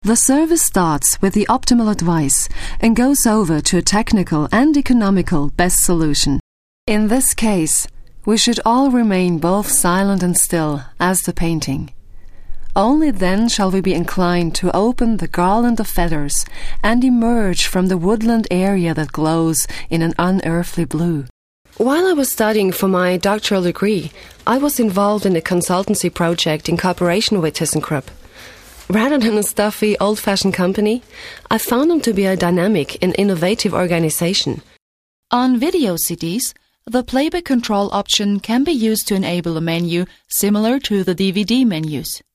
The service starts with the optimal advice and goes over to a technical and economical best solution. In this case, we should all remain both silent and still as the painting. Only then shall we be inclined to open the garland of feathers and emerge from the woodland area that glows in an unearthly blue. While I was studying for my doctoral degree, I was involved in a consultancy project in cooperation with ThyssenKrupp. Rather than a stuffy, old-fashioned company, I found them to be a dynamic and innovative organization. On video CDs, the playback control option can be used to enable a menu similar to the DVD menus.